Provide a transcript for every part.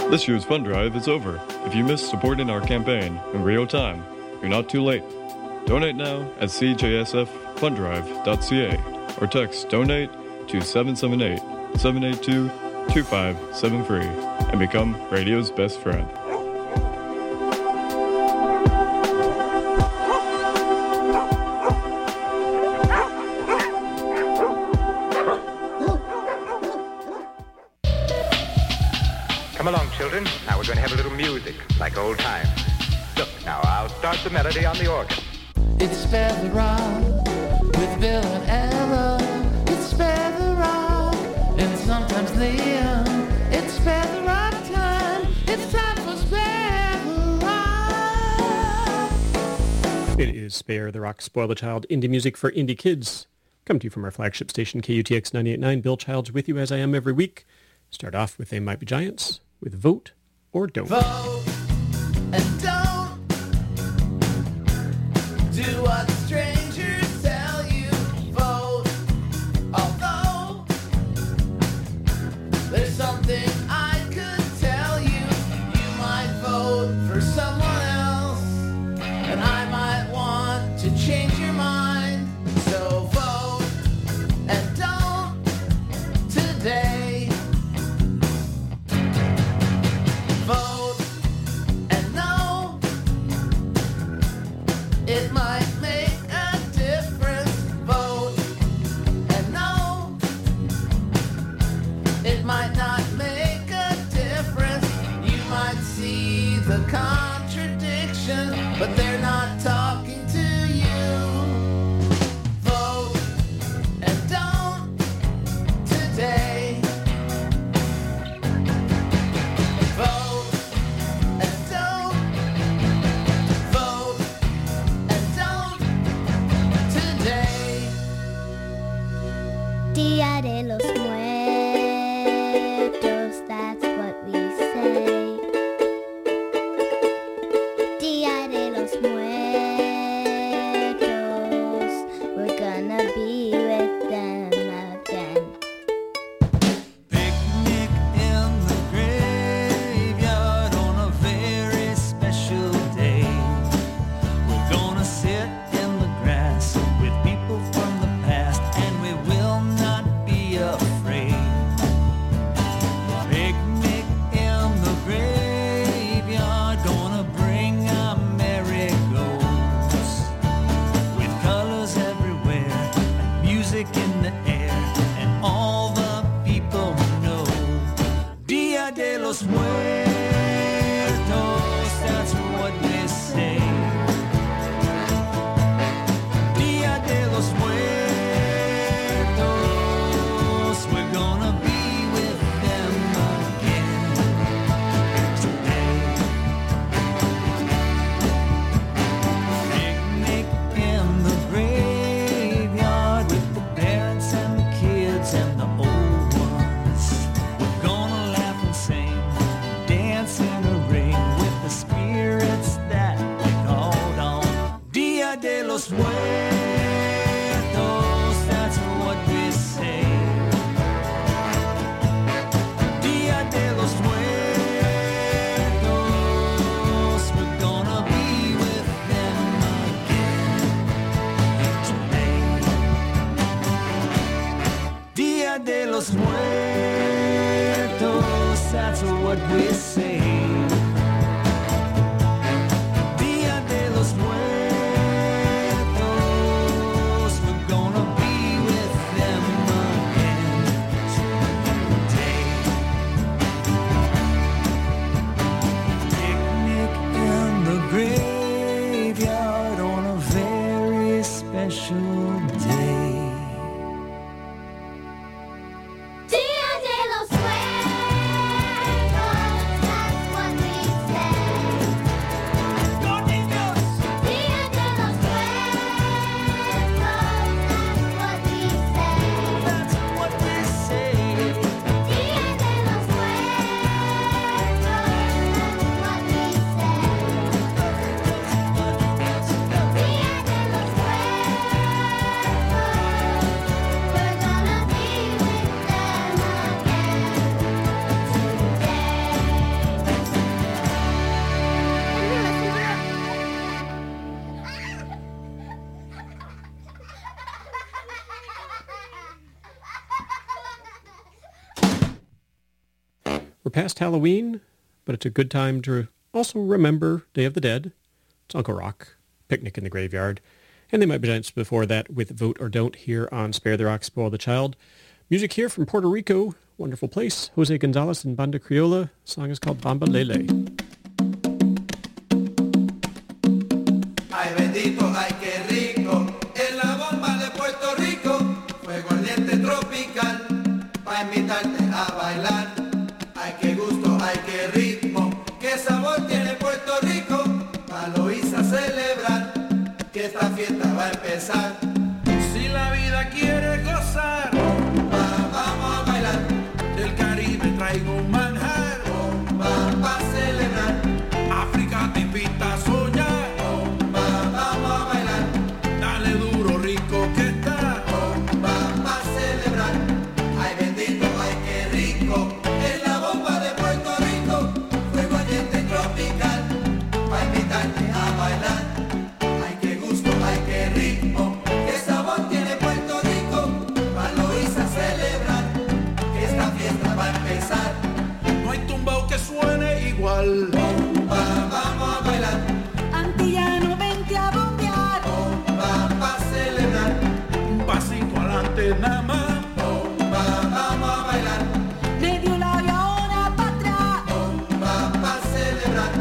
This year's fund drive is over. If you missed supporting our campaign in real time, you're not too late. Donate now at cjsffunddrive.ca or text donate to 778-782-2573 and become radio's best friend. Come along, children. Now we're going to have a little music, like old times. Look, now I'll start the melody on the organ. It's Spare the Rock with Bill and Ella. It's Spare the Rock and sometimes Liam. It's Spare the Rock time. It's time for Spare the Rock. It is Spare the Rock, Spoil the Child, indie music for indie kids. Come to you from our flagship station, KUTX 98.9. Bill Childs with you as I am every week. Start off with They Might Be Giants with Vote or Don't. Vote and don't do what strangers tell you. Vote, although there's something I could tell you. You might vote for someone else, and I might want to change your mind. So vote and don't today. Vote and no, it might make a difference. Vote and no, it might not make a difference. You might see the contradiction, but they're not talking to you. Vote and don't today. Vote and don't. Vote and don't today. Dia de los Muertos, that's what we say. Dia de los Muertos, we're gonna be with them again. Picnic in the graveyard on a very special day. We're gonna sit in the grass with people from the past, and we will not be afraid. Picnic in the graveyard, gonna bring our merry ghosts with colors everywhere and music in the air, and all the people know. Dia de los Muertos, that's what they say. Dia de los Muertos, we're gonna be with them again today. Picnic in the graveyard with the parents and the kids and the old ones. We're gonna laugh and sing, dance in a ring with the spirits that we called on. Dia de los Muertos, that's what we say. Dia de los Muertos, we're gonna be with them again today. Dia de los Muertos, that's what we say. Dia de los Muertos, we're gonna be with them again today. Picnic in the graveyard on a very special day. Dia de los Muertos, that's We're past Halloween, but it's a good time to also remember Day of the Dead. It's Uncle Rock, Picnic in the Graveyard. And They Might Be Giants before that with Vote or Don't here on Spare the Rock, Spoil the Child. Music here from Puerto Rico, wonderful place. Jose Gonzalez and Banda Criolla. The song is called Bamba Lele. Ay bendito, ay qué rico, es la bomba de Puerto Rico, fuego ardiente tropical, pa' invitarte a bailar. Ay qué gusto, ay qué ritmo, qué sabor tiene Puerto Rico, pa' Loíza celebrar, que esta fiesta va a empezar. Si la vida quiere gozar, bomba, vamos a bailar, del Caribe traigo un manjar, bomba, pa' celebrar, África te invita a soñar. Bomba, vamos a bailar. Antillano, vente a bombear. Bomba, pa' celebrar. Un pasito adelante nada más. Bomba, vamos a bailar. Medio lado y ahora para atrás. Bomba, pa' celebrar.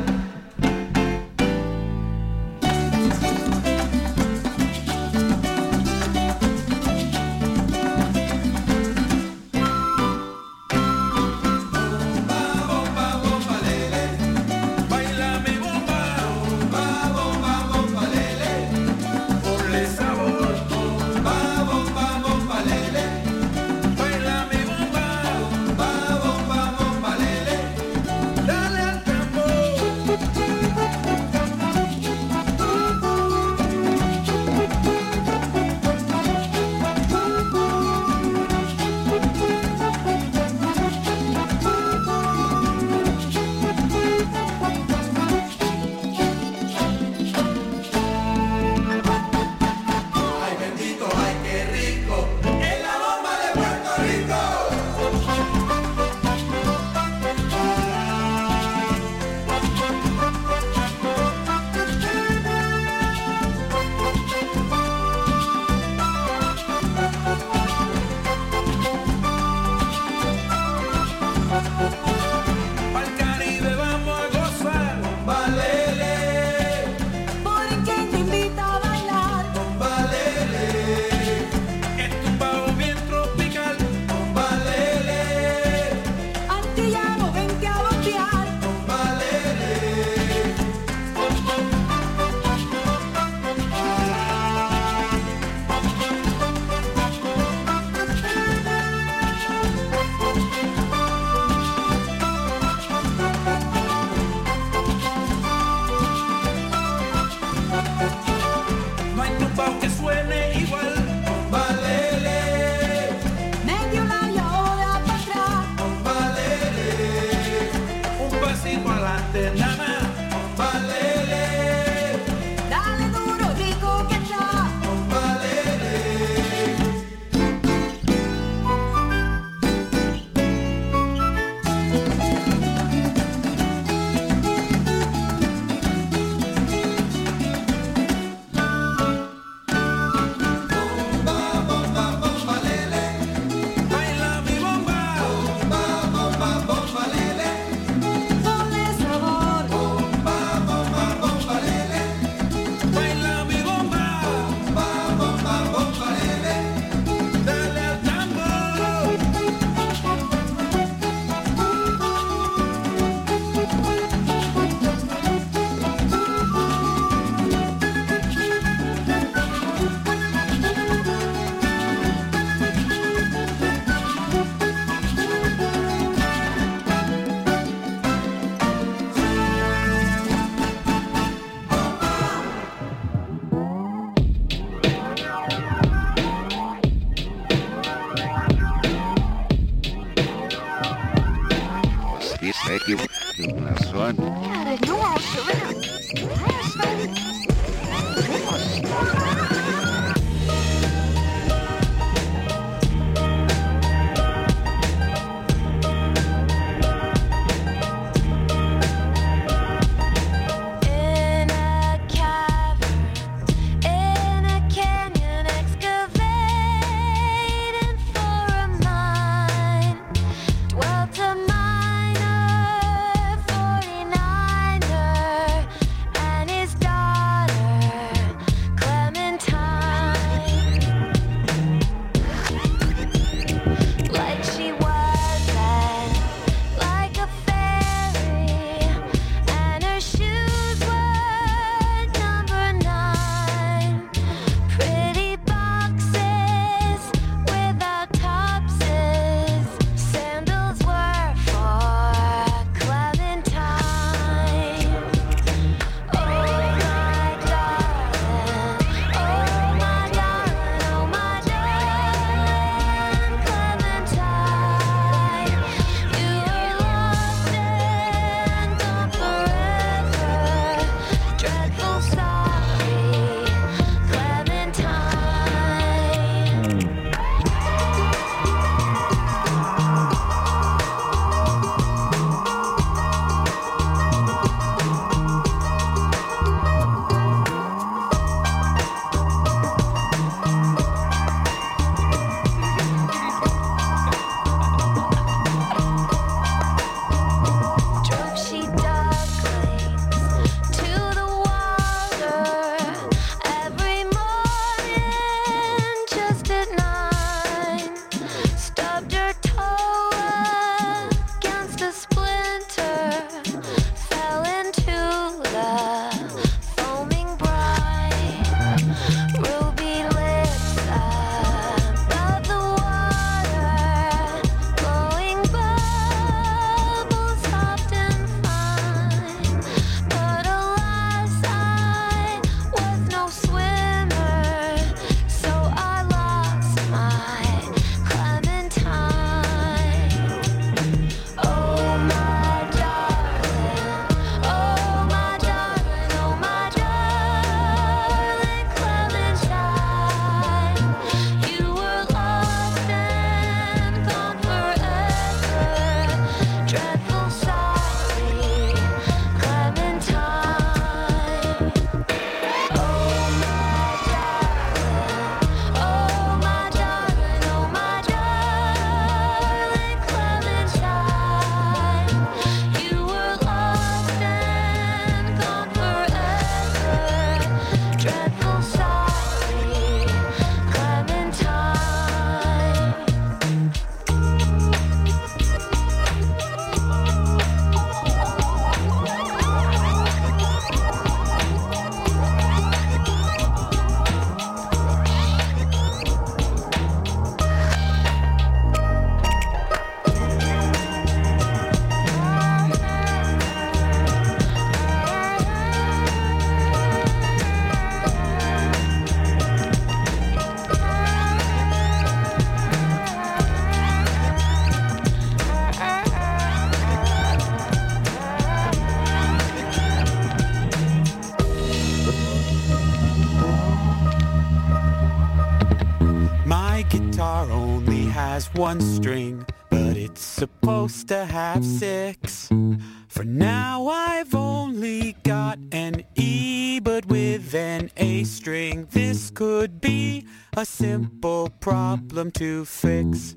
My guitar only has one string, but it's supposed to have 6. For now I've only got an E, but with an A string this could be a simple problem to fix.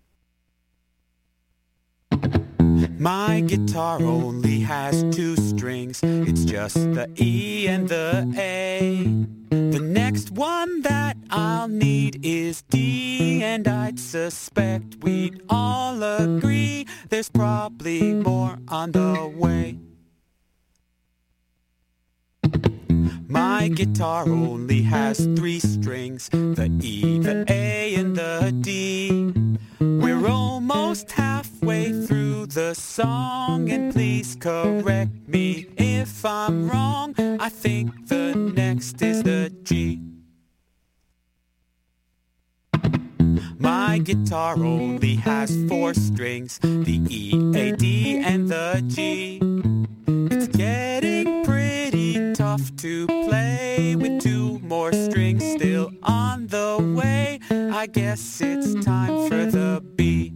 My guitar only has 2 strings, it's just the E and the A. The next one that I'll need is D, and I'd suspect we'd all agree there's probably more on the way. My guitar only has 3 strings, the E, the A, and the D. We're almost halfway through the song, and please correct me if I'm wrong. I think the next is the G. My guitar only has 4 strings, the E, A, D, and the G. It's getting pretty tough to play with 2 more strings still on the way. I guess it's time for the B.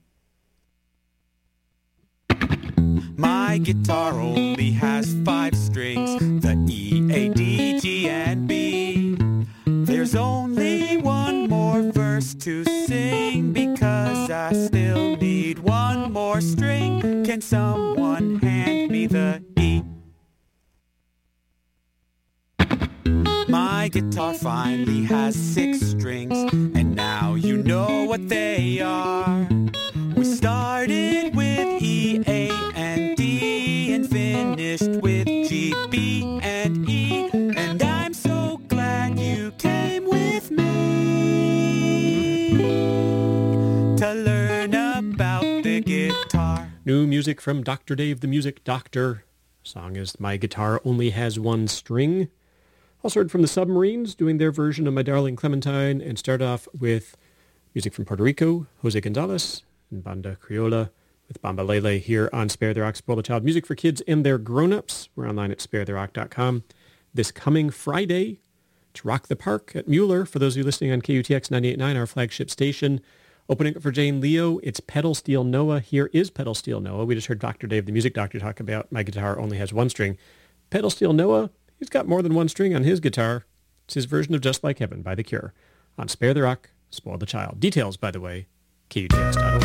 My guitar only has 5 strings, the E, A, D, G, and B. There's only one more verse to sing because I still need one more string. Can someone hand me the E? My guitar finally has 6 strings, and now you know what they are. We started with E, A, and D, and finished with G, B, and E, and I'm so glad you came with me to learn about the guitar. New music from Dr. Dave the Music Doctor. Song is My Guitar Only Has One String. Also heard from the Submarines doing their version of My Darling Clementine, and start off with music from Puerto Rico, Jose Gonzalez and Banda Criolla with Bamba Lele here on Spare the Rock, Spoil the Child. Music for kids and their grown-ups. We're online at sparetherock.com. This coming Friday, to Rock the Park at Mueller, for those of you listening on KUTX 98.9, our flagship station. Opening up for Jane Leo, it's Pedal Steel Noah. Here is Pedal Steel Noah. We just heard Dr. Dave the Music Doctor talk about My Guitar Only Has One String. Pedal Steel Noah, he's got more than one string on his guitar. It's his version of Just Like Heaven by The Cure on Spare the Rock, Spoil the Child. Details, by the way, KUTX.org.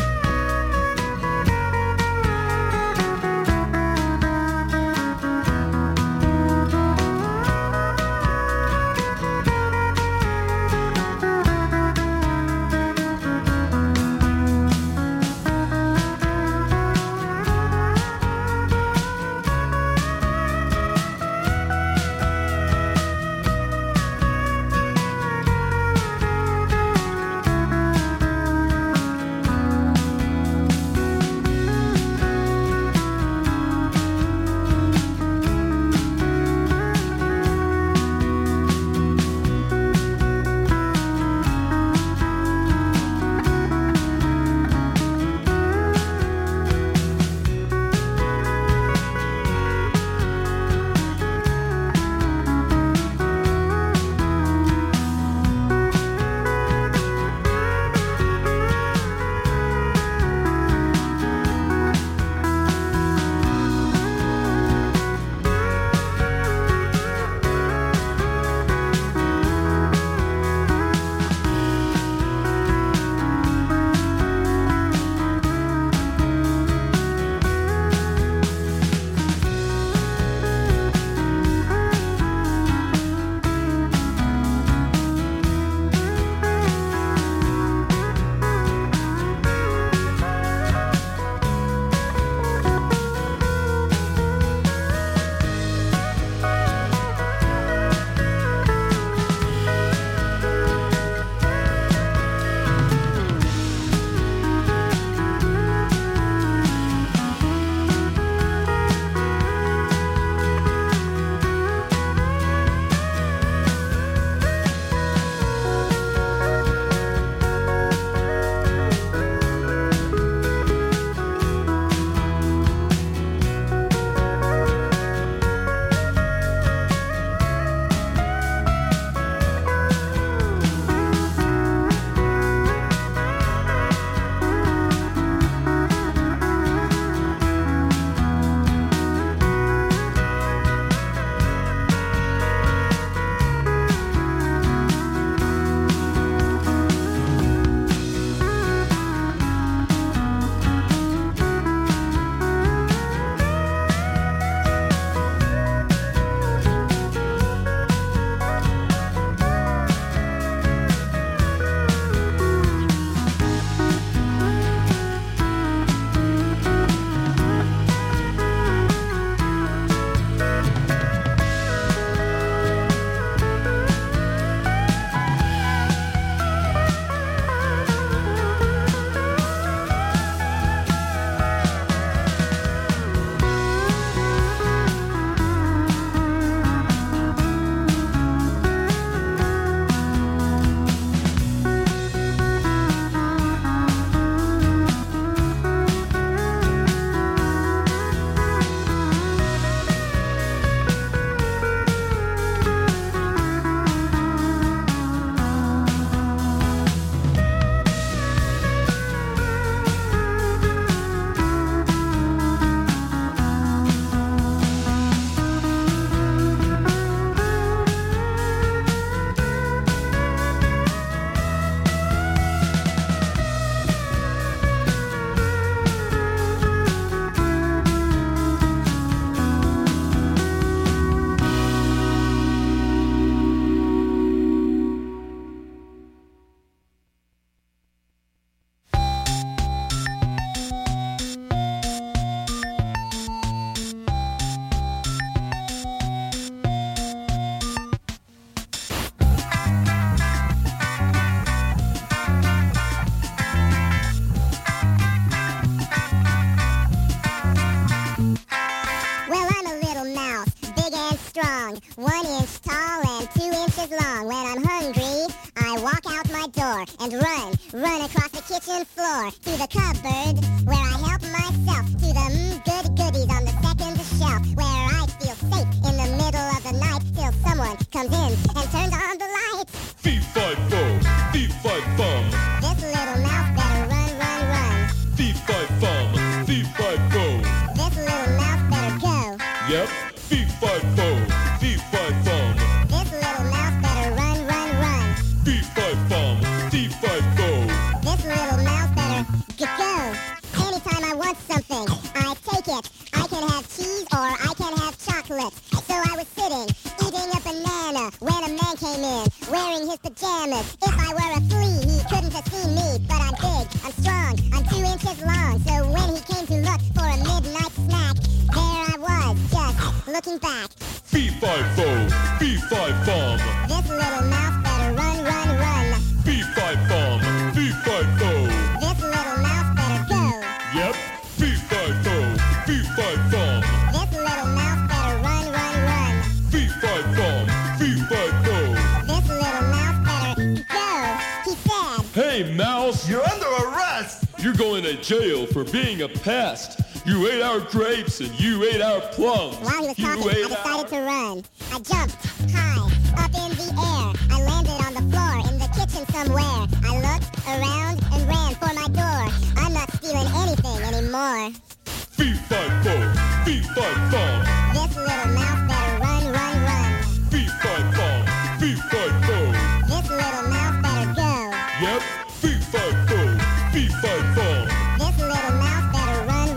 inches long. When I'm hungry, I walk out my door and run across the kitchen floor to the cupboard where I help myself to the goodies on the second shelf, where I feel safe in the middle of the night till someone comes in and turns on the lights. Fee-fi-fo, fee-fi-fum. This little mouse better run. Fee-fi-fum, fee-fi-fo. This little mouse better go. Yep, fee-fi-fo, fee-fi-fum. This little mouse better run. Fee-fi-fum, fee-fi-fo. This little mouse better go. Anytime I want something, I take it. I can have cheese or I can have chocolate. So I was sitting, eating a banana, when a man came in, wearing his pajamas. If I were a flea, he couldn't have seen me, but I'm big, I'm strong, I'm 2 inches long. So when he came to look for a midnight snack, there I was, just looking back. Fee-fi-fo, fee-fi-fum. This little mouse better run. Fee-fi-fum, fee-fi-fo. This little mouse better go. Yep, fee-fi-fo, fee-fi-fum. This little mouse better run. Fee-fi-fum, fee-fi-fo. This little mouse better go. He said, Hey, mouse! You're under arrest! You're going to jail for being a pest. You ate our grapes and you ate our plums. While he was You talking, I ate decided to run. I jumped high up in the air. I landed on the floor in the kitchen somewhere. I looked around and ran for my door. I'm not stealing anything anymore. Fee-fi-fo, fee-fi-fum. This little mouse better run. Fee-fi-fum, fee-fi-fo. This little mouse better go. Yep, fee-fi-fo, fee-fi-fum. This little mouse better run.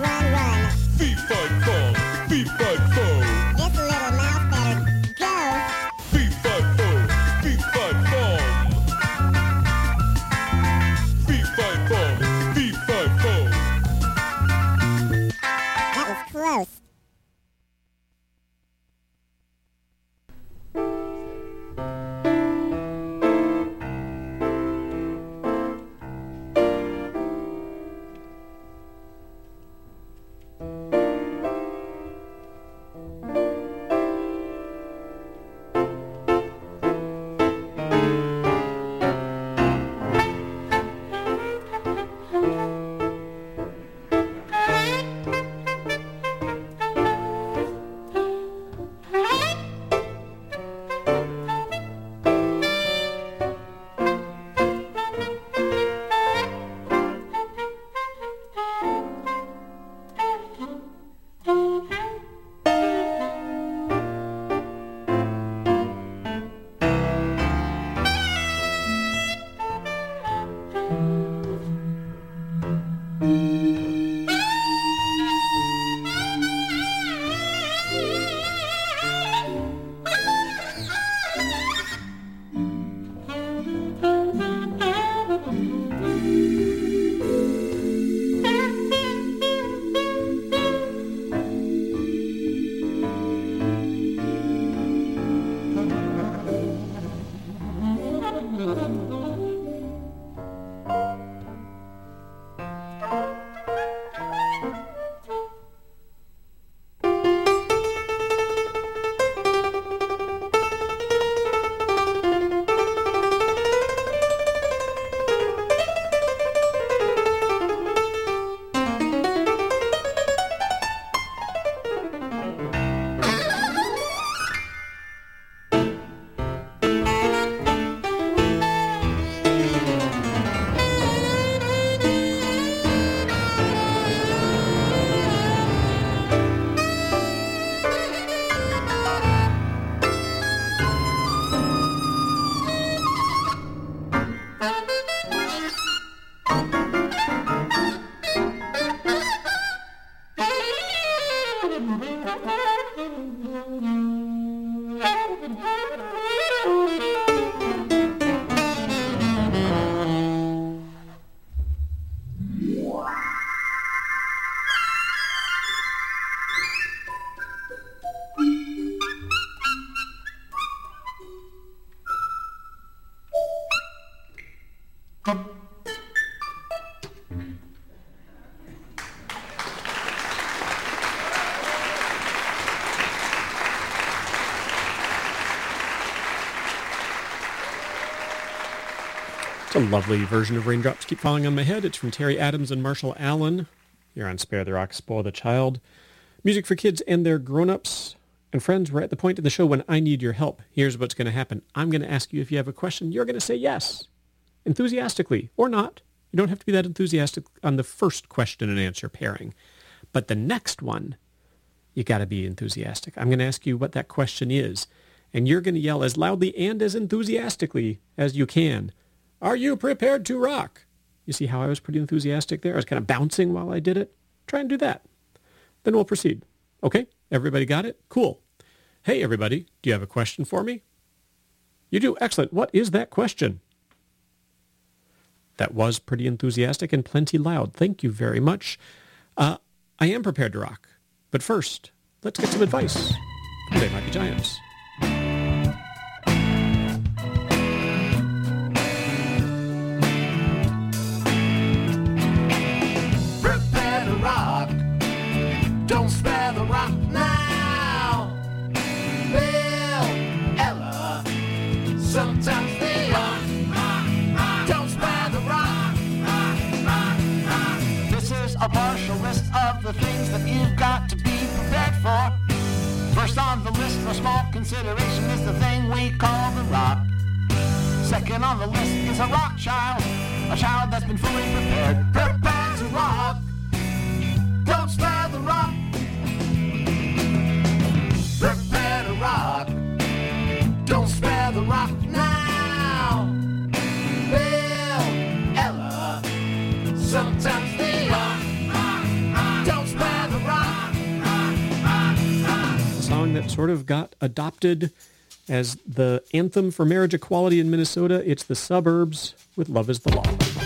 Fee-fi-fum, fee-fi-fo. This little mouse better go. Fee-fi-fo, fee-fi-fum. Fee-fi-fum, fee-fi-fo. That was close. It's a lovely version of Raindrops Keep Falling on My Head. It's from Terry Adams and Marshall Allen. You're on Spare the Rock, Spoil the Child. Music for kids and their grown-ups. And friends, we're at the point in the show when I need your help. Here's what's going to happen. I'm going to ask you if you have a question. You're going to say yes, enthusiastically, or not. You don't have to be that enthusiastic on the first question and answer pairing. But the next one, you got to be enthusiastic. I'm going to ask you what that question is, and you're going to yell as loudly and as enthusiastically as you can. Are you prepared to rock? You see how I was pretty enthusiastic there? I was kind of bouncing while I did it. Try and do that. Then we'll proceed. Okay? Everybody got it? Cool. Hey, everybody, do you have a question for me? You do? Excellent. What is that question? That was pretty enthusiastic and plenty loud. Thank you very much. I am prepared to rock. But first, let's get some advice from They Might Be Giants. Prepare to rock. Don't spare the rock now. Bill, Ella, sometimes they are. Don't spare the rock. This is a partial list of the things that you've got to be prepared for. First on the list for small consideration is the thing we call the rock. Second on the list is a rock child, a child that's been fully prepared. Prepare to rock. Don't spare the rock. Prepare to rock. Don't spare the rock now. Bill, Ella, sometimes they are. Don't spare the rock. A song that sort of got adopted as the anthem for marriage equality in Minnesota. It's The Suburbs with Love is the Law.